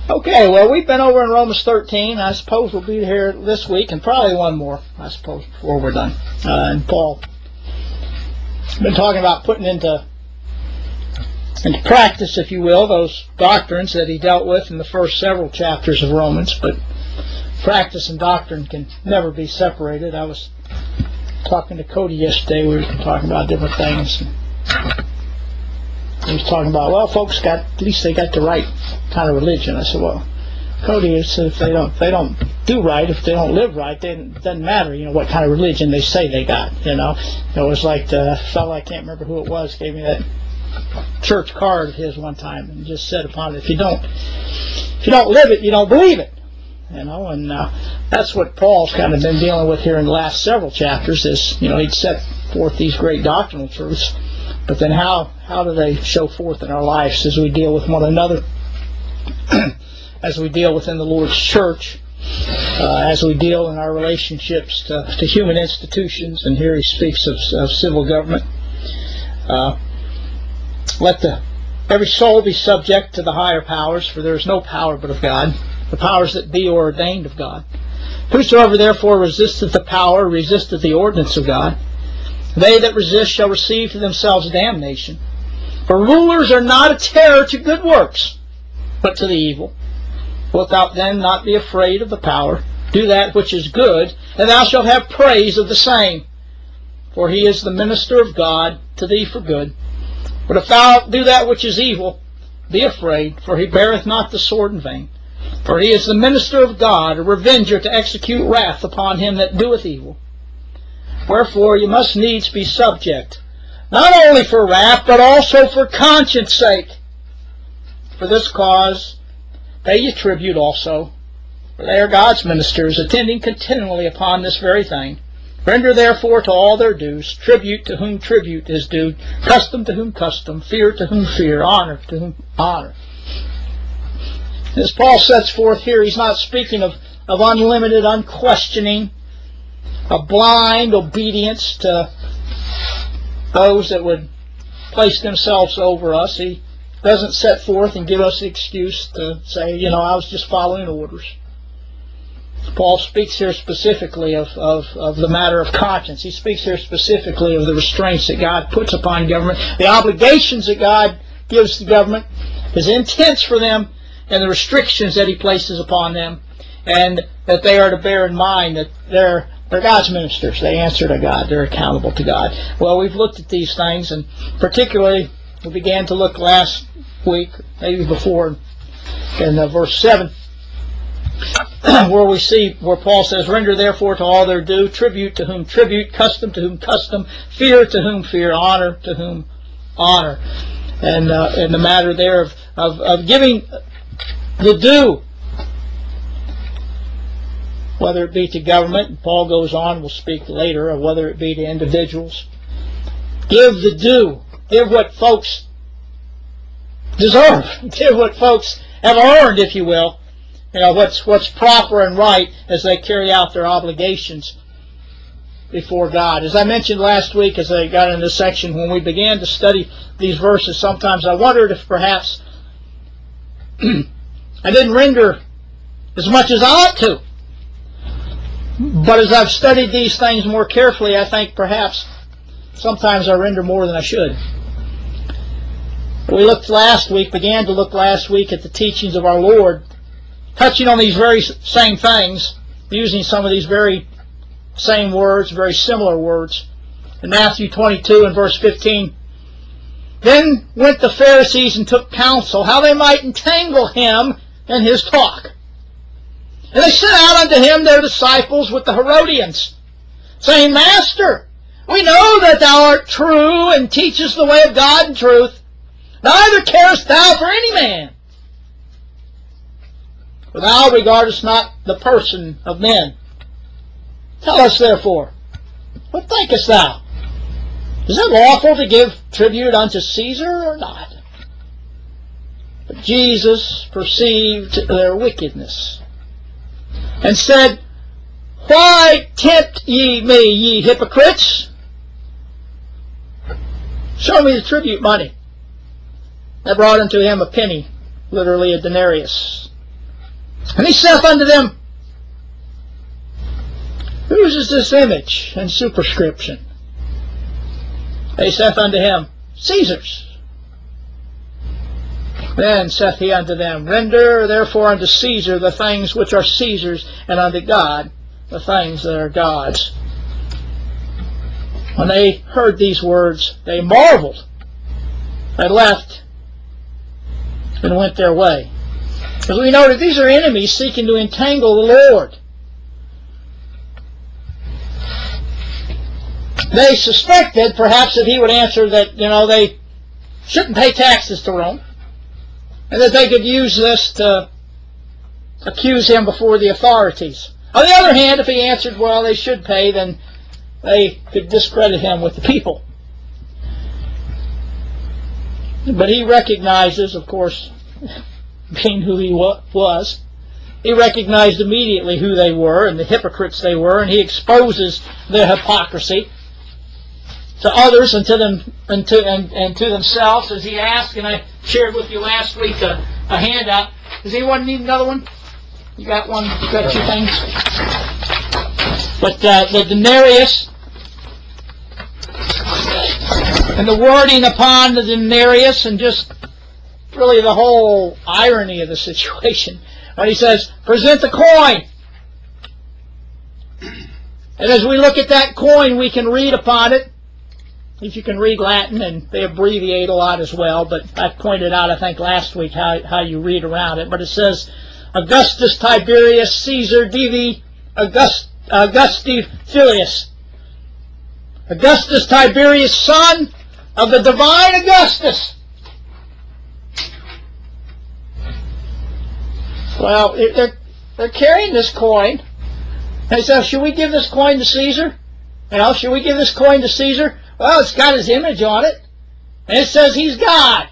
Okay, well, we've been over in Romans 13. I suppose we'll be here this week, and probably one more, I suppose, before we're done. And Paul has been talking about putting into practice, if you will, those doctrines that he dealt with in the first several chapters of Romans. But practice and doctrine can never be separated. I was talking to Cody yesterday. We were talking about different things. He was talking about, well, folks at least they got the right kind of religion. I said, well, Cody said if they don't do right, if they don't live right, then it doesn't matter, what kind of religion they say they got. It was like the fellow, I can't remember who it was, gave me that church card of his one time and just said upon it, if you don't live it, you don't believe it. And that's what Paul's kind of been dealing with here in the last several chapters. Is he'd set forth these great doctrinal truths. But then how do they show forth in our lives as we deal with one another, as we deal within the Lord's church, as we deal in our relationships to human institutions? And here he speaks of civil government. Let every soul be subject to the higher powers, for there is no power but of God, the powers that be are ordained of God. Whosoever therefore resisteth the power, resisteth the ordinance of God. They that resist shall receive to themselves damnation. For rulers are not a terror to good works, but to the evil. Wilt thou then not be afraid of the power? Do that which is good, and thou shalt have praise of the same. For he is the minister of God to thee for good. But if thou do that which is evil, be afraid, for he beareth not the sword in vain. For he is the minister of God, a revenger to execute wrath upon him that doeth evil. Wherefore you must needs be subject, not only for wrath, but also for conscience sake. For this cause pay ye tribute also, for they are God's ministers, attending continually upon this very thing. Render therefore to all their dues, tribute to whom tribute is due, custom to whom custom, fear to whom fear, honor to whom honor. As Paul sets forth here, he's not speaking of unlimited, unquestioning, a blind obedience to those that would place themselves over us. He doesn't set forth and give us the excuse to say, I was just following orders. Paul speaks here specifically of the matter of conscience. He speaks here specifically of the restraints that God puts upon government, the obligations that God gives to government, His intents for them, and the restrictions that He places upon them, and that they are to bear in mind that they're God's ministers. They answer to God. They're accountable to God. Well, we've looked at these things, and particularly we began to look last week, maybe before, in verse 7, where Paul says, Render therefore to all their due, tribute to whom tribute, custom to whom custom, fear to whom fear, honor to whom honor. And in the matter there of giving the due, whether it be to government, and Paul goes on, we'll speak later, or whether it be to individuals. Give the due. Give what folks deserve. Give what folks have earned, if you will. What's proper and right as they carry out their obligations before God. As I mentioned last week, as I got in this section, when we began to study these verses, sometimes I wondered if perhaps I didn't render as much as I ought to. But as I've studied these things more carefully, I think perhaps sometimes I render more than I should. We began to look last week at the teachings of our Lord, touching on these very same things, using some of these very same words, very similar words. In Matthew 22 and verse 15, Then went the Pharisees and took counsel how they might entangle him in his talk. And they sent out unto him their disciples with the Herodians, saying, Master, we know that thou art true, and teachest the way of God in truth. Neither carest thou for any man. For thou regardest not the person of men. Tell us therefore, what thinkest thou? Is it lawful to give tribute unto Caesar or not? But Jesus perceived their wickedness, and said, Why tempt ye me, ye hypocrites? Show me the tribute money. They brought unto him a penny, literally a denarius. And he saith unto them, Whose is this image and superscription? They saith unto him, Caesar's. Then saith he unto them, Render therefore unto Caesar the things which are Caesar's, and unto God the things that are God's. When they heard these words, they marveled, and left, and went their way. As we noted, these are enemies seeking to entangle the Lord. They suspected, perhaps, that he would answer that, they shouldn't pay taxes to Rome, and that they could use this to accuse him before the authorities. On the other hand, if he answered, well, they should pay, then they could discredit him with the people. But he recognizes, of course, being who he was, he recognized immediately who they were and the hypocrites they were, and he exposes their hypocrisy to others and to themselves, as he asked. And I shared with you last week a handout. Does anyone need another one? You got one? You got two things? But the denarius and the wording upon the denarius, and just really the whole irony of the situation. When he says, present the coin. And as we look at that coin, we can read upon it. If you can read Latin, and they abbreviate a lot as well, but I pointed out, I think, last week how you read around it. But it says, Augustus Tiberius Caesar Divi Augusti Filius. Augustus Tiberius, son of the divine Augustus. Well, they're carrying this coin. They say, should we give this coin to Caesar? Should we give this coin to Caesar? Well, it's got his image on it. And it says he's God.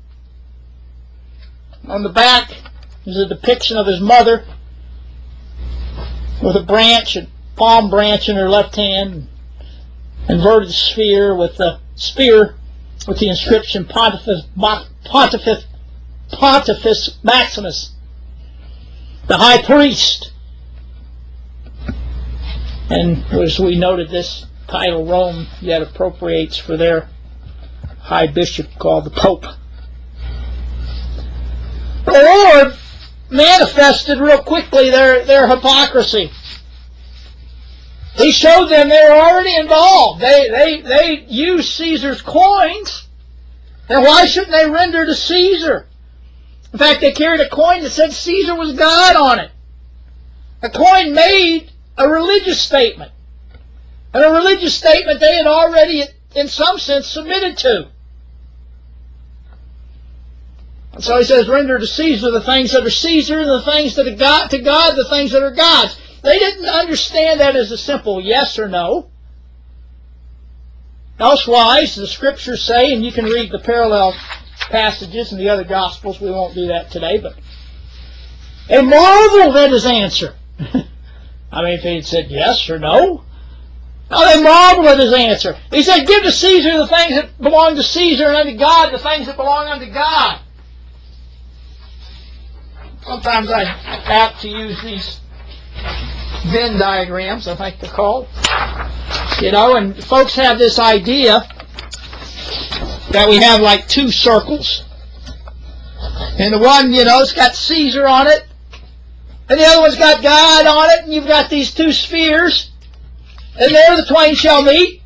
On the back is a depiction of his mother with a palm branch in her left hand, inverted sphere with the inscription Pontifex Maximus, the high priest. And as we noted, this title Rome yet appropriates for their high bishop called the Pope. The Lord manifested real quickly their hypocrisy. He showed them they were already involved. They used Caesar's coins, and why shouldn't they render to Caesar? In fact, they carried a coin that said Caesar was God on it. A coin made a religious statement. And a religious statement they had already, in some sense, submitted to. And so he says, render to Caesar the things that are Caesar, and the things that are God, to God the things that are God's. They didn't understand that as a simple yes or no. Elsewise, the Scriptures say, and you can read the parallel passages in the other Gospels, we won't do that today, but they marveled at his answer. If he had said yes or no. No, they marveled at his answer. He said, give to Caesar the things that belong to Caesar, and unto God the things that belong unto God. Sometimes I apt to use these Venn diagrams, I think they're called. And folks have this idea that we have like two circles. And the one, it's got Caesar on it, and the other one's got God on it, and you've got these two spheres. And there the twain shall meet.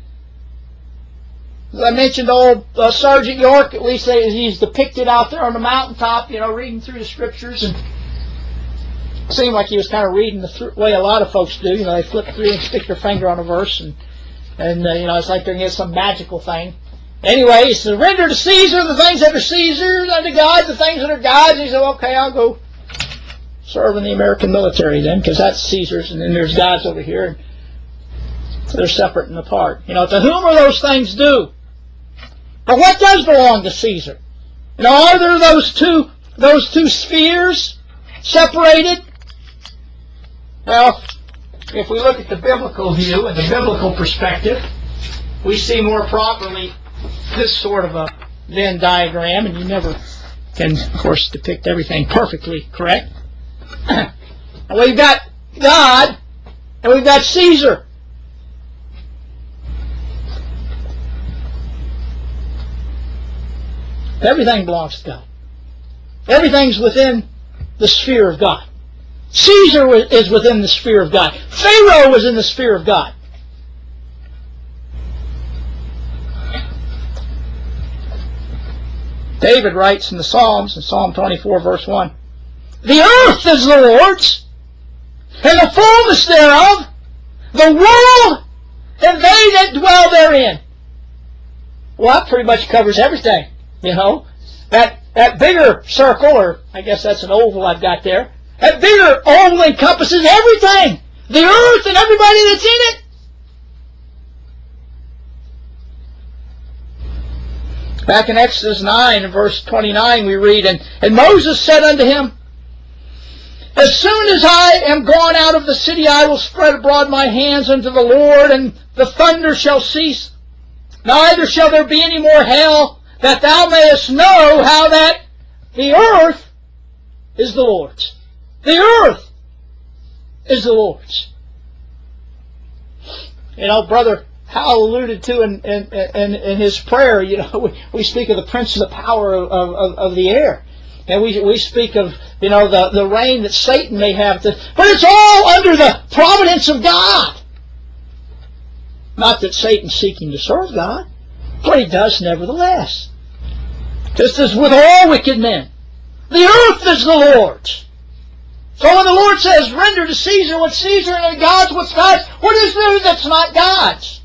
As I mentioned, old Sergeant York, at least he's depicted out there on the mountaintop, reading through the Scriptures. And it seemed like he was kind of reading the way a lot of folks do. They flip through and stick their finger on a verse. And it's like they're getting some magical thing. Anyway, he said, render to Caesar the things that are Caesar's, unto God the things that are God's. And he said, okay, I'll go serve in the American military then, because that's Caesar's, and then there's God's over here. They're separate and apart. To whom are those things due? But what does belong to Caesar? Are there those two spheres separated? Well, if we look at the biblical view and the biblical perspective, we see more properly this sort of a Venn diagram, and you never can, of course, depict everything perfectly correct. And we've got God, and we've got Caesar. Everything belongs to God. Everything's within the sphere of God. Caesar is within the sphere of God. Pharaoh was in the sphere of God. David writes in the Psalms, in Psalm 24, verse 1, "The earth is the Lord's, and the fullness thereof, the world, and they that dwell therein." Well, that pretty much covers everything, you know. That bigger circle, or I guess that's an oval I've got there, that bigger oval encompasses everything. The earth and everybody that's in it. Back in Exodus 9, in verse 29, we read, And Moses said unto him, As soon as I am gone out of the city, I will spread abroad my hands unto the Lord, and the thunder shall cease. Neither shall there be any more hail, that thou mayest know how that the earth is the Lord's. The earth is the Lord's. You know, Brother Hal alluded to in his prayer, you know, we speak of the prince of the power of the air. And we speak of, you know, the reign that Satan may have. But it's all under the providence of God. Not that Satan's seeking to serve God, but he does nevertheless. Just as with all wicked men. The earth is the Lord's. So when the Lord says, render to Caesar what's Caesar and to God's what's God's, what is there that's not God's?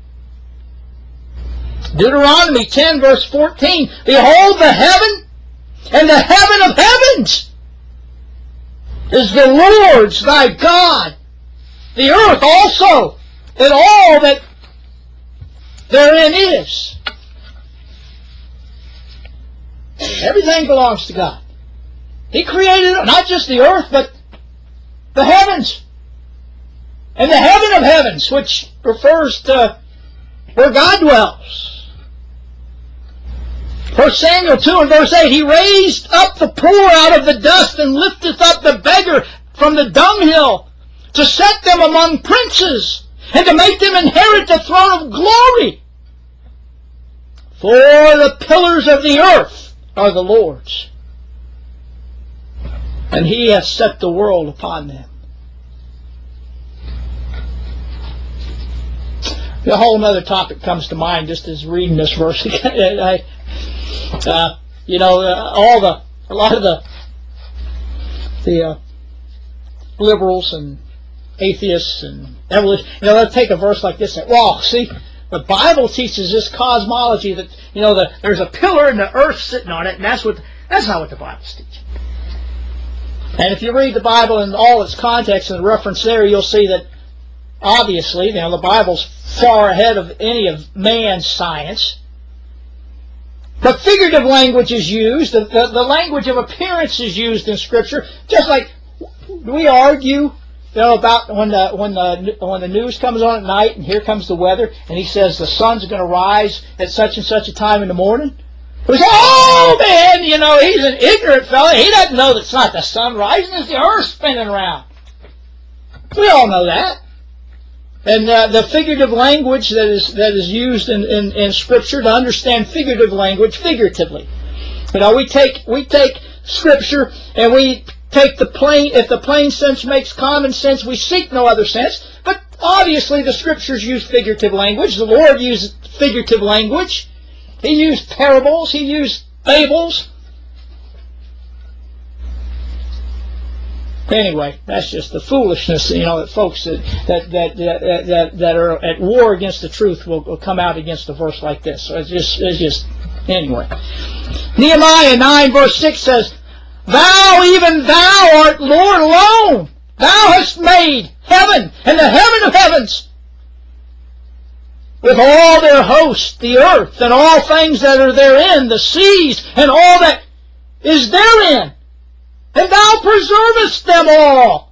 Deuteronomy 10 verse 14, Behold, the heaven and the heaven of heavens is the Lord's thy God. The earth also, and all that therein is. Everything belongs to God. He created not just the earth, but the heavens. And the heaven of heavens, which refers to where God dwells. 1 Samuel 2 and verse 8, He raised up the poor out of the dust and lifteth up the beggar from the dunghill to set them among princes and to make them inherit the throne of glory. For the pillars of the earth are the Lord's, and He hath set the world upon them. A whole other topic comes to mind just as reading this verse again. You know, a lot of the liberals and atheists and evolution, you know, they'll take a verse like this and, well, see, the Bible teaches this cosmology that, you know, there's a pillar in the earth sitting on it, and that's not what the Bible's teaching. And if you read the Bible in all its context and reference there, you'll see that obviously, you know, the Bible's far ahead of any of man's science. But figurative language is used. The language of appearance is used in Scripture. Just like we argue, you know, about when the news comes on at night and here comes the weather, and he says the sun's going to rise at such and such a time in the morning. We say, oh man, you know, he's an ignorant fellow. He doesn't know that it's not the sun rising; it's the earth spinning around. We all know that. And the figurative language that is used in Scripture, to understand figurative language figuratively. You know, we take Scripture and we take the plain. If the plain sense makes common sense, we seek no other sense. But obviously, the Scriptures use figurative language. The Lord used figurative language. He used parables. He used fables. Anyway, that's just the foolishness, you know, that folks that are at war against the truth will come out against a verse like this. So it's just anyway. Nehemiah 9 verse 6 says, Thou, even thou art Lord alone. Thou hast made heaven and the heaven of heavens, with all their host, the earth, and all things that are therein, the seas, and all that is therein. And thou preservest them all.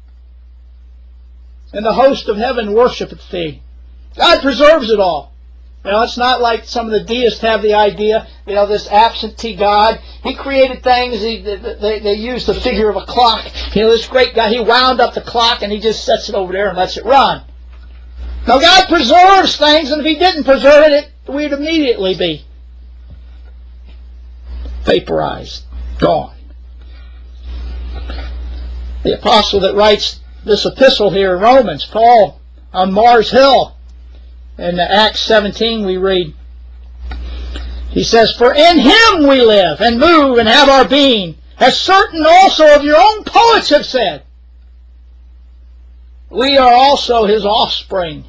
And the host of heaven worshipeth thee. God preserves it all. You know, it's not like some of the deists have the idea, you know, this absentee God. He created things, they used the figure of a clock. You know, this great guy, he wound up the clock and he just sets it over there and lets it run. Now, God preserves things, and if He didn't preserve it, we'd immediately be vaporized, gone. The apostle that writes this epistle here in Romans, Paul, on Mars Hill, in Acts 17 we read, he says, "For in Him we live and move and have our being, as certain also of your own poets have said. We are also His offspring."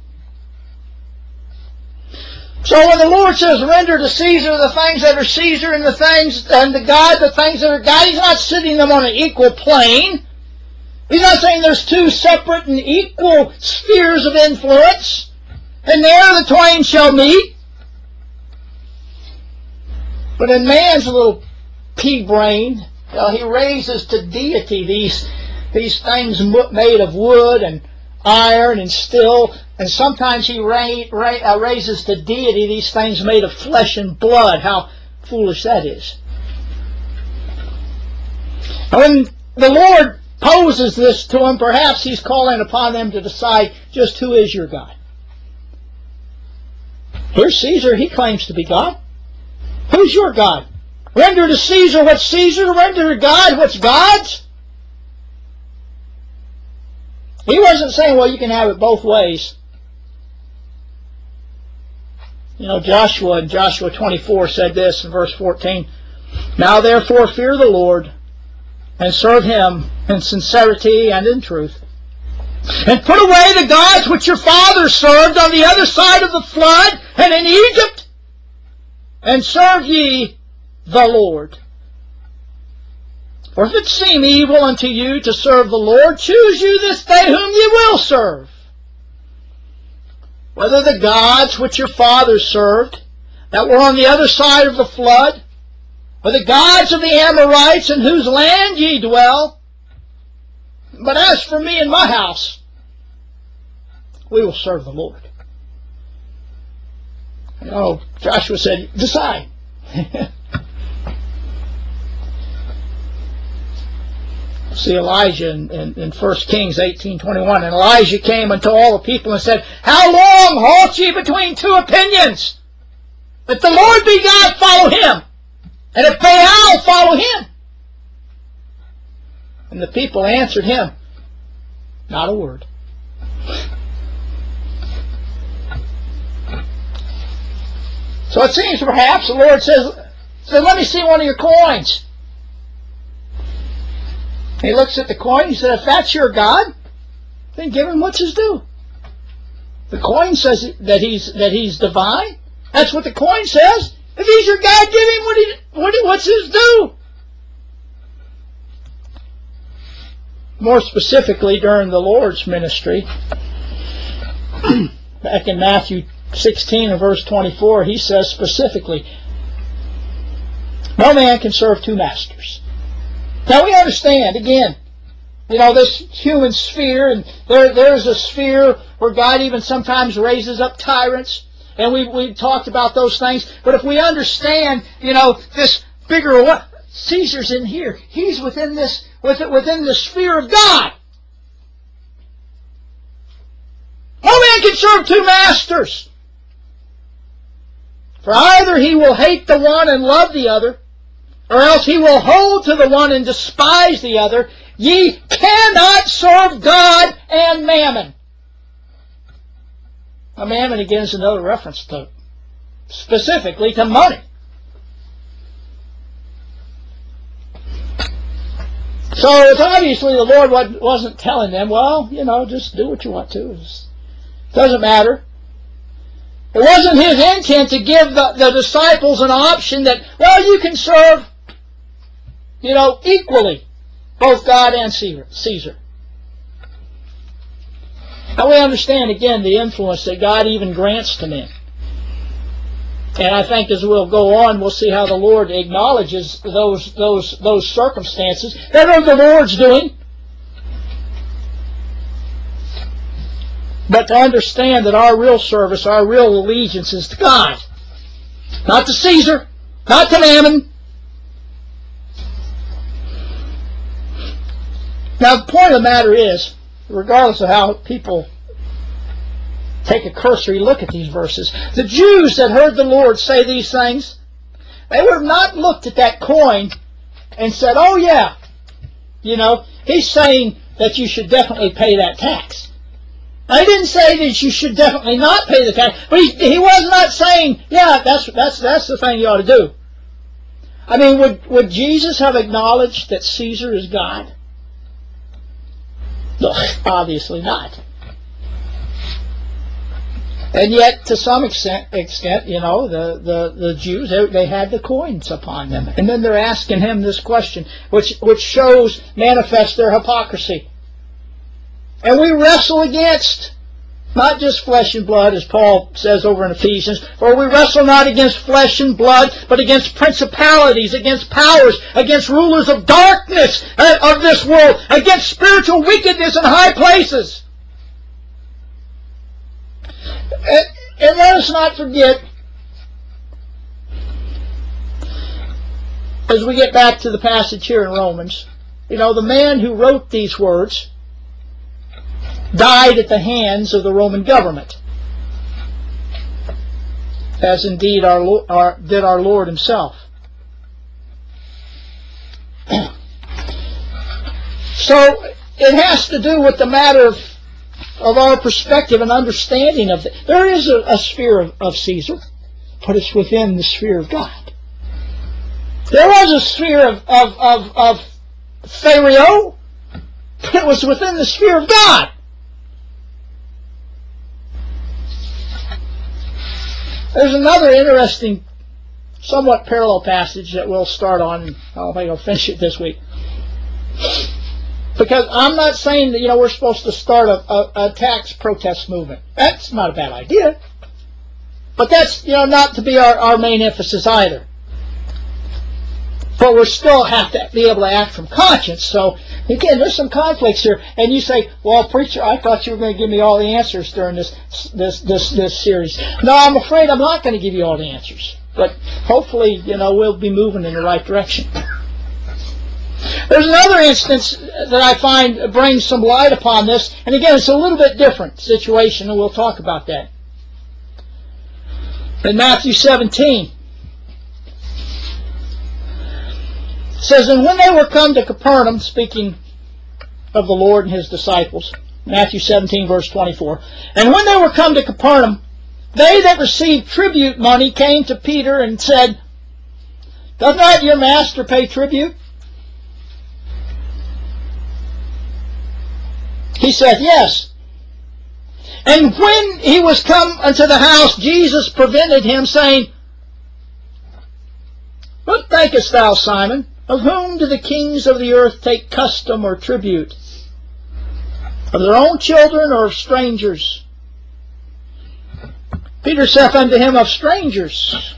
So when the Lord says, "Render to Caesar the things that are Caesar, and to God the things that are God," He's not sitting them on an equal plane. He's not saying there's two separate and equal spheres of influence, and there the twain shall meet. But in man's little pea brain, he raises to deity these things made of wood and iron and steel, and sometimes he raises to deity these things made of flesh and blood. How foolish that is. And when the Lord poses this to them, perhaps He's calling upon them to decide just who is your God. Here's Caesar, he claims to be God. Who's your God? Render to Caesar what's Caesar, render to God what's God's. He wasn't saying, well, you can have it both ways. You know, Joshua in Joshua 24 said this in verse 14, "Now therefore fear the Lord, and serve Him in sincerity and in truth. And put away the gods which your fathers served on the other side of the flood and in Egypt, and serve ye the Lord. For if it seem evil unto you to serve the Lord, choose you this day whom ye will serve, whether the gods which your fathers served, that were on the other side of the flood, or the gods of the Amorites in whose land ye dwell. But as for me and my house, we will serve the Lord." You know, Joshua said, decide. See Elijah in 1 Kings 18:21. "And Elijah came unto all the people and said, How long halt ye between two opinions? If the Lord be God, follow Him. And if Baal, follow him." And the people answered him, not a word. So it seems perhaps the Lord says, "Let me see one of your coins." He looks at the coin, he said, "If that's your God, then give Him what's His due." The coin says that he's divine. That's what the coin says. If He's your God, give Him what's His due. More specifically, during the Lord's ministry, back in Matthew 16 and verse 24, He says specifically, "No man can serve two masters." Now we understand, again, you know, this human sphere, and there's a sphere where God even sometimes raises up tyrants, and we've talked about those things. But if we understand, you know, this bigger what Caesar's in here, he's within the sphere of God. No man can serve two masters, for either he will hate the one and love the other, or else he will hold to the one and despise the other. Ye cannot serve God and mammon. Now, mammon again is another reference to, specifically to money. So it's obviously the Lord wasn't telling them, well, you know, just do what you want to. It doesn't matter. It wasn't His intent to give the disciples an option that, well, you can serve, you know, equally both God and Caesar. Now we understand again the influence that God even grants to men. And I think as we'll go on, we'll see how the Lord acknowledges those circumstances that are the Lord's doing. but to understand that our real service, our real allegiance is to God. Not to Caesar, not to Mammon. Now, the point of the matter is, regardless of how people take a cursory look at these verses, the Jews that heard the Lord say these things, they would have not looked at that coin and said, oh yeah, he's saying that you should definitely pay that tax. I didn't say that you should definitely not pay the tax, but he was not saying, yeah, that's the thing you ought to do. I mean, would Jesus have acknowledged that Caesar is God? No, obviously not. And yet, to some extent, the Jews, they had the coins upon them. And then they're asking him this question, which manifests their hypocrisy. And we wrestle against, not just flesh and blood, as Paul says over in Ephesians, for we wrestle not against flesh and blood, but against principalities, against powers, against rulers of darkness of this world, against spiritual wickedness in high places. And let us not forget, as we get back to the passage here in Romans, the man who wrote these words died at the hands of the Roman government, as indeed did our Lord himself. So it has to do with the matter of our perspective and understanding of it. There is a sphere of Caesar, but it's within the sphere of God. There was a sphere of Pharaoh, but it was within the sphere of God. There's another interesting, somewhat parallel passage that we'll start on, and I don't think I'll finish it this week. Because I'm not saying that, we're supposed to start a tax protest movement. That's not a bad idea. But that's, not to be our main emphasis either. But we still have to be able to act from conscience. So, again, there's some conflicts here. And you say, well, preacher, I thought you were going to give me all the answers during this series. No, I'm afraid I'm not going to give you all the answers. But hopefully, we'll be moving in the right direction. There's another instance that I find brings some light upon this. And again, it's a little bit different situation, and we'll talk about that. In Matthew 17, it says, and when they were come to Capernaum, speaking of the Lord and his disciples, Matthew 17, verse 24, and when they were come to Capernaum, they that received tribute money came to Peter and said, doth not your master pay tribute? He said, yes. And when he was come unto the house, Jesus prevented him, saying, what thinkest thou, Simon? Of whom do the kings of the earth take custom or tribute? Of their own children or of strangers? Peter saith unto him, of strangers.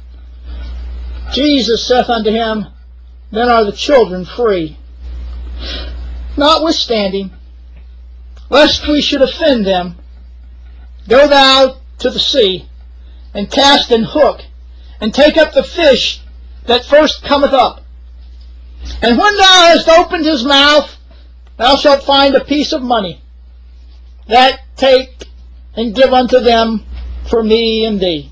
Jesus saith unto him, then are the children free. Notwithstanding, lest we should offend them, go thou to the sea, and cast an hook, and take up the fish that first cometh up. And when thou hast opened his mouth, thou shalt find a piece of money. That take and give unto them for me and thee.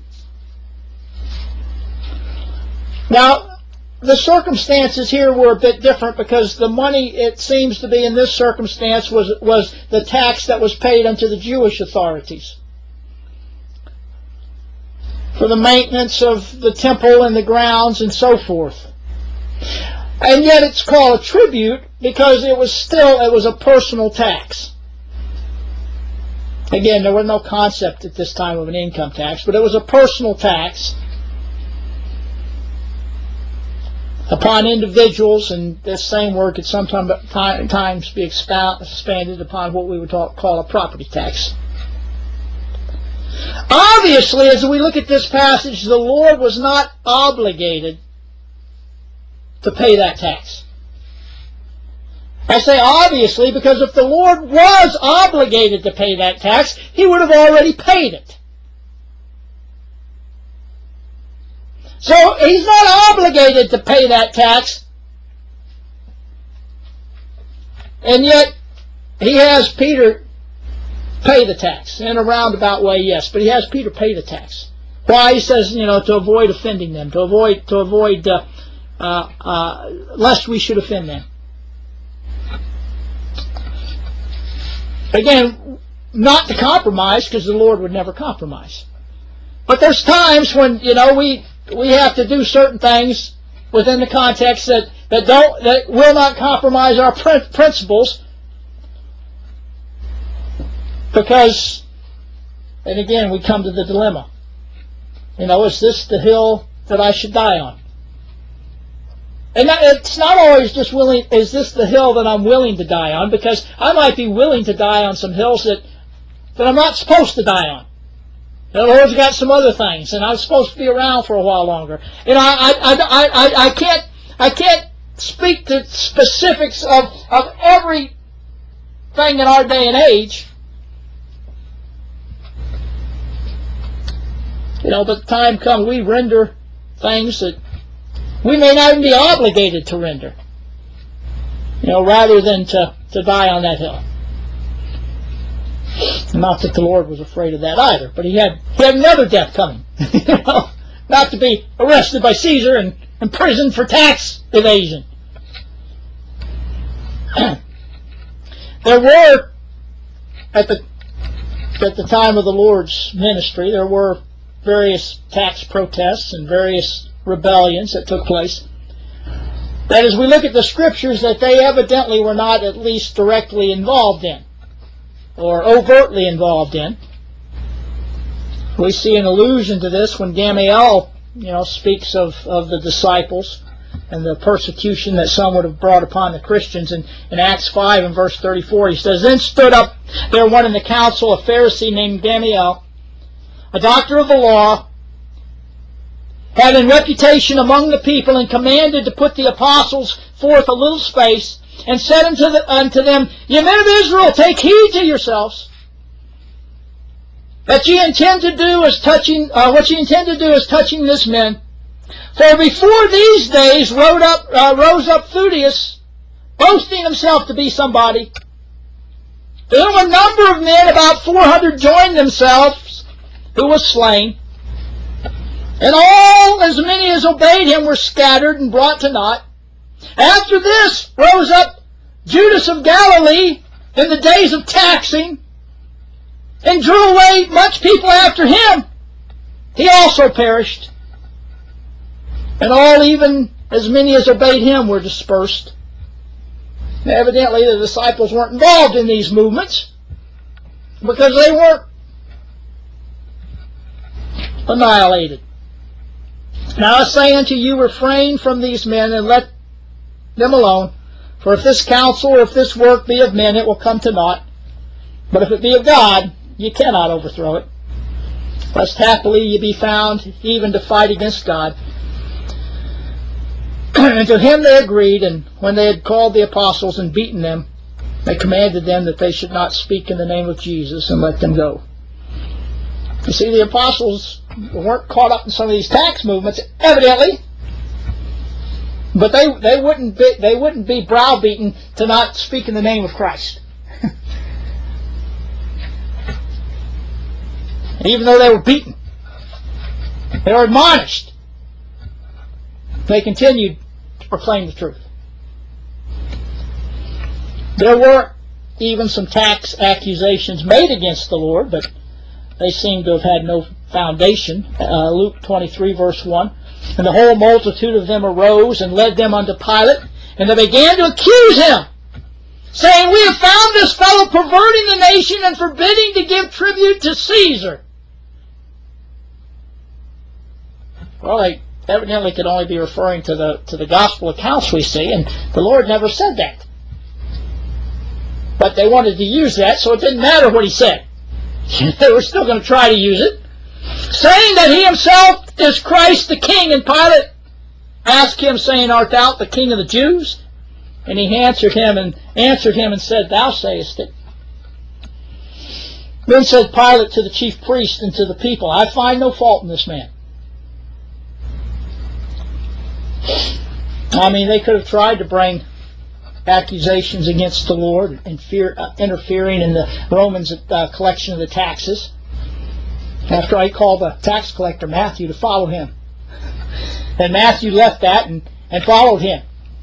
Now, the circumstances here were a bit different because the money, it seems to be in this circumstance, was the tax that was paid unto the Jewish authorities for the maintenance of the temple and the grounds and so forth. And yet it's called a tribute because it was a personal tax. Again, there was no concept at this time of an income tax, but it was a personal tax upon individuals, and this same word could sometimes be expanded upon what we would call a property tax. Obviously, as we look at this passage, the Lord was not obligated to pay that tax. I say obviously because if the Lord was obligated to pay that tax, He would have already paid it. So He's not obligated to pay that tax, and yet He has Peter pay the tax. In a roundabout way, yes, but He has Peter pay the tax. Why? He says, to avoid offending them, to avoid lest we should offend them. Again, not to compromise, because the Lord would never compromise. But there's times when we have to do certain things within the context that will not compromise our principles, because, and again, we come to the dilemma. Is this the hill that I should die on? And it's not always just is this the hill that I'm willing to die on? Because I might be willing to die on some hills that I'm not supposed to die on. The Lord's got some other things, and I'm supposed to be around for a while longer. I can't speak to specifics of everything in our day and age. But the time comes we render things that we may not even be obligated to render, rather than to die on that hill. Not that the Lord was afraid of that either, but he had another death coming. Not to be arrested by Caesar and imprisoned for tax evasion. There were, at the time of the Lord's ministry, there were various tax protests and various rebellions that took place. That as we look at the Scriptures, that they evidently were not at least directly involved in, or overtly involved in. We see an allusion to this when Gamaliel, speaks of the disciples and the persecution that some would have brought upon the Christians. In Acts 5 and verse 34, he says, "Then stood up there one in the council, a Pharisee named Gamaliel, a doctor of the law, having reputation among the people, and commanded to put the apostles forth a little space, and said unto them, Ye men of Israel, take heed to yourselves, that ye intend to do as touching what ye intend to do as touching this man. For before these days rose up Theudas, boasting himself to be somebody, to whom a number of men, about 400, joined themselves, who was slain. And all, as many as obeyed him, were scattered and brought to naught. After this rose up Judas of Galilee in the days of taxing, and drew away much people after him. He also perished. And all, even as many as obeyed him, were dispersed." Now, evidently the disciples weren't involved in these movements, because they weren't annihilated. "Now I say unto you, refrain from these men, and let them alone. For if this counsel or if this work be of men, it will come to naught. But if it be of God, ye cannot overthrow it. Lest happily ye be found even to fight against God." And to him they agreed, and when they had called the apostles and beaten them, they commanded them that they should not speak in the name of Jesus, and let them go. You see, the apostles weren't caught up in some of these tax movements, evidently, but they wouldn't be browbeaten to not speak in the name of Christ. Even though they were beaten, they were admonished, they continued to proclaim the truth. There were even some tax accusations made against the Lord, but they seem to have had no foundation. Luke 23 verse 1, "And the whole multitude of them arose and led them unto Pilate, and they began to accuse him, saying, We have found this fellow perverting the nation and forbidding to give tribute to Caesar." Well, they evidently could only be referring to the gospel accounts we see, and the Lord never said that. But they wanted to use that, so it didn't matter what he said. They were still going to try to use it. "Saying that he himself is Christ the King. And Pilate asked him, saying, Art thou the King of the Jews? And he answered him and said, Thou sayest it. Then said Pilate to the chief priests and to the people, I find no fault in this man. I mean, they could have tried to bring accusations against the Lord and interfering in the Romans' collection of the taxes. After I called the tax collector Matthew to follow him. And Matthew left that and followed him.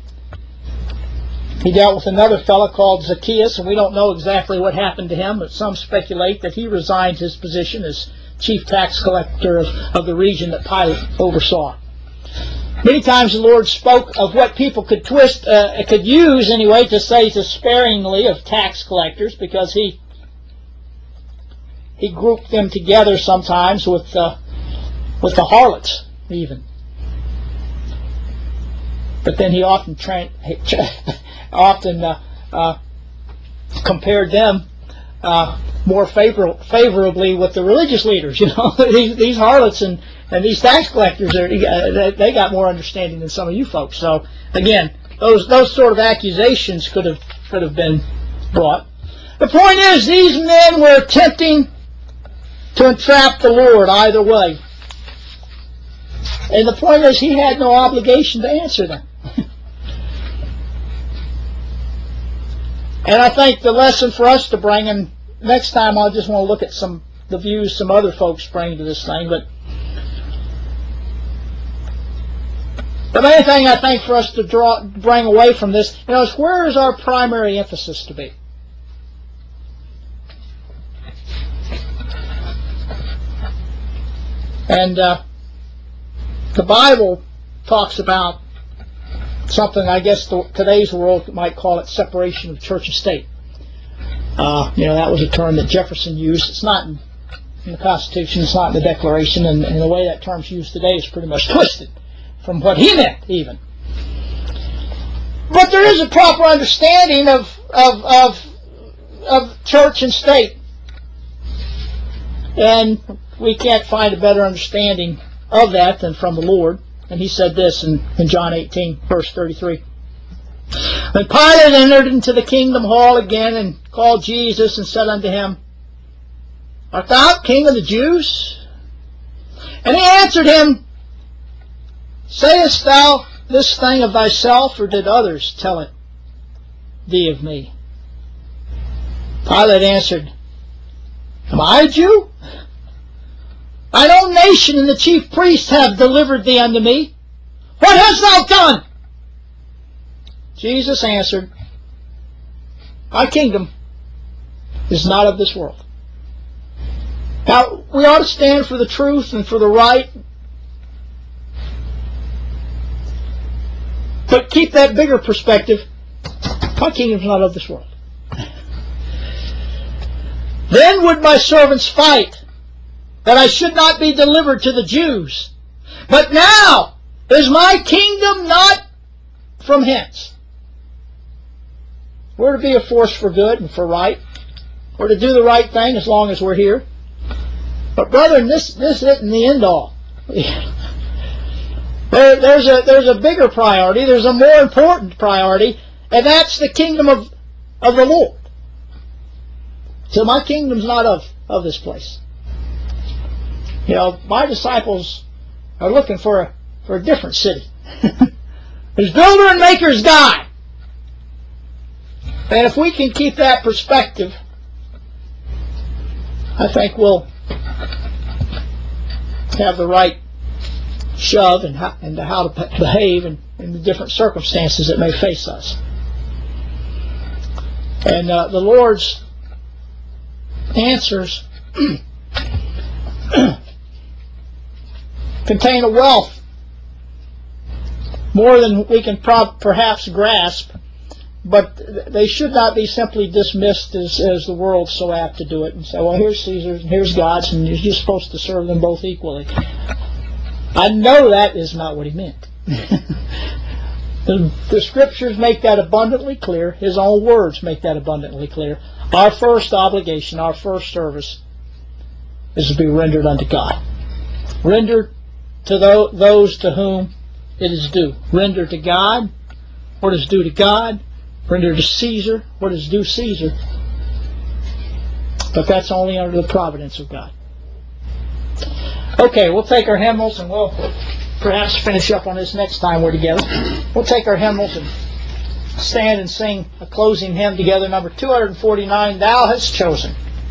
He dealt with another fellow called Zacchaeus, and we don't know exactly what happened to him, but some speculate that he resigned his position as chief tax collector of the region that Pilate oversaw. Many times the Lord spoke of what people could use anyway, to say despairingly of tax collectors, because he grouped them together sometimes with the harlots even. But then he often compared them more favorably with the religious leaders. You know, these harlots and these tax collectors, they got more understanding than some of you folks. So again, those sort of accusations could have been brought. The point is, these men were attempting to entrap the Lord either way. And the point is, he had no obligation to answer them. And I think the lesson for us to bring, and next time I just want to look at the views some other folks bring to this thing, but the main thing I think for us to bring away from this, is where is our primary emphasis to be? And the Bible talks about something, I guess today's world might call it separation of church and state. That was a term that Jefferson used. It's not in the Constitution, it's not in the Declaration, and the way that term's used today is pretty much twisted from what he meant, even. But there is a proper understanding of church and state. And we can't find a better understanding of that than from the Lord. And he said this in John 18, verse 33. When Pilate entered into the kingdom hall again and called Jesus and said unto him, Art thou king of the Jews? And he answered him, Sayest thou this thing of thyself, or did others tell it thee of me? Pilate answered, Am I a Jew? Thine own nation and the chief priests have delivered thee unto me. What hast thou done? Jesus answered, My kingdom is not of this world. Now, we ought to stand for the truth and for the right, but keep that bigger perspective. My kingdom is not of this world. Then would my servants fight, that I should not be delivered to the Jews. But now is my kingdom not from hence. We're to be a force for good and for right. We're to do the right thing as long as we're here. But brethren, this isn't the end all. There's a bigger priority. There's a more important priority, and that's the kingdom of the Lord. So my kingdom's not of this place. My disciples are looking for a different city. Whose builder and maker is God. And if we can keep that perspective, I think we'll have the right shove and how to behave in the different circumstances that may face us. And the Lord's answers contain a wealth more than we can perhaps grasp, but they should not be simply dismissed as the world's so apt to do it and say, well, here's Caesar's and here's God's, and you're just supposed to serve them both equally. I know that is not what he meant. The Scriptures make that abundantly clear. His own words make that abundantly clear. Our first obligation, our first service, is to be rendered unto God. Rendered to those to whom it is due. Render to God what is due to God. Render to Caesar what is due Caesar. But that's only under the providence of God. Okay, we'll take our hymnals and we'll perhaps finish up on this next time we're together. We'll take our hymnals and stand and sing a closing hymn together, number 249, Thou Hast Chosen.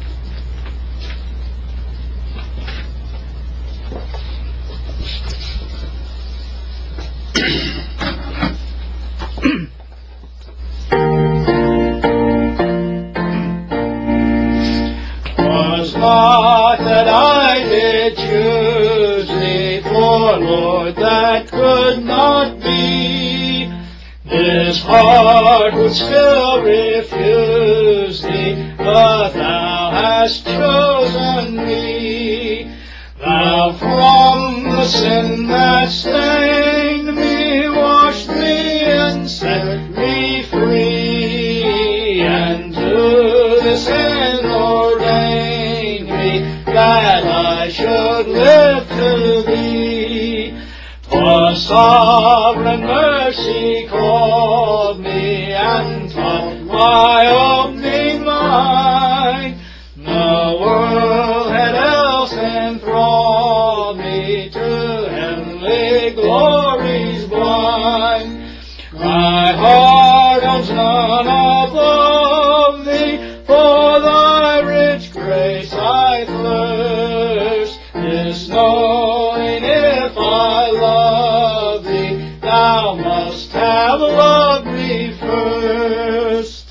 Not that I did choose thee, for Lord, that could not be. This heart would still refuse thee, but thou hast chosen me. Thou from the sin that stained me, washed me and set me free, and to this end ordained that I should live to thee. 'Twas sovereign mercy called me and taught my opening mind. The world had else enthralled me, to heavenly glories blind. My heart owns none above thee, for thy rich grace I thirst. This knowing, if I love thee, thou must have loved me first.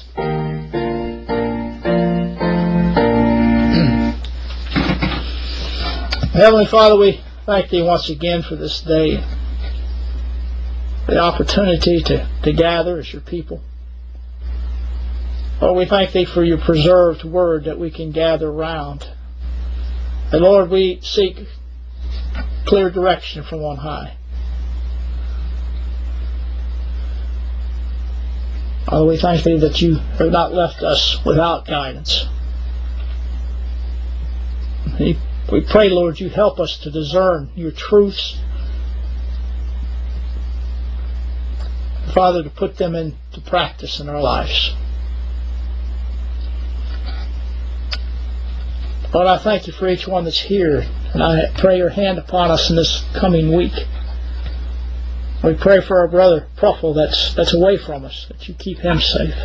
Heavenly Father, we thank Thee once again for this day, the opportunity to gather as Your people. Lord, we thank Thee for Your preserved word that we can gather around. And Lord, we seek clear direction from on high. Father, we thank Thee that You have not left us without guidance. We pray, Lord, You help us to discern Your truths. Father, to put them into practice in our lives. Lord, I thank You for each one that's here, and I pray Your hand upon us in this coming week. We pray for our brother Pruffle that's away from us, that You keep him safe.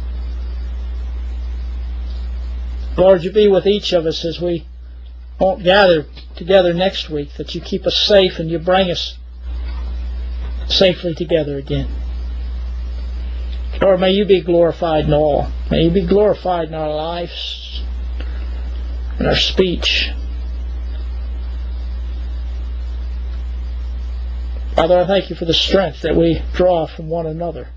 Lord, You be with each of us as we won't gather together next week, that You keep us safe and You bring us safely together again. Lord, may You be glorified in all. May You be glorified in our lives, in our speech. Father, I thank You for the strength that we draw from one another.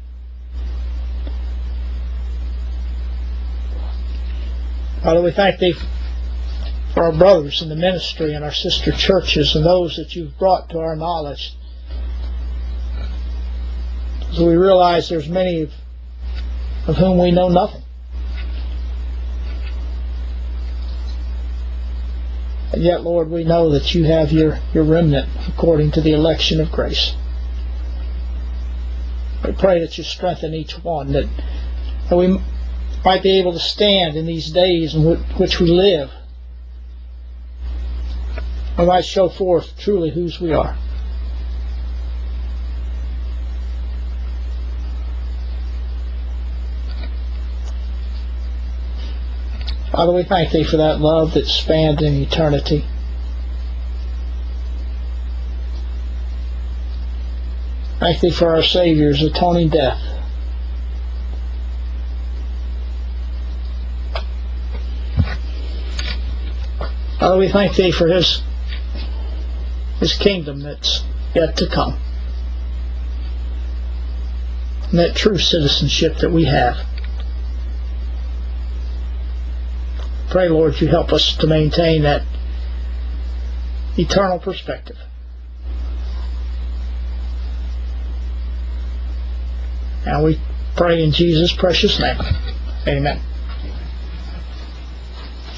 Father, we thank Thee for our brothers in the ministry and our sister churches and those that You've brought to our knowledge. As we realize there's many of whom we know nothing. And yet, Lord, we know that You have Your remnant according to the election of grace. We pray that You strengthen each one, that we might be able to stand in these days in which we live. We might show forth truly whose we are. Father, we thank Thee for that love that spanned in eternity. Thank Thee for our Savior's atoning death. Father, we thank Thee for His kingdom that's yet to come, and that true citizenship that we have. Pray, Lord, You help us to maintain that eternal perspective. And we pray in Jesus' precious name. Amen.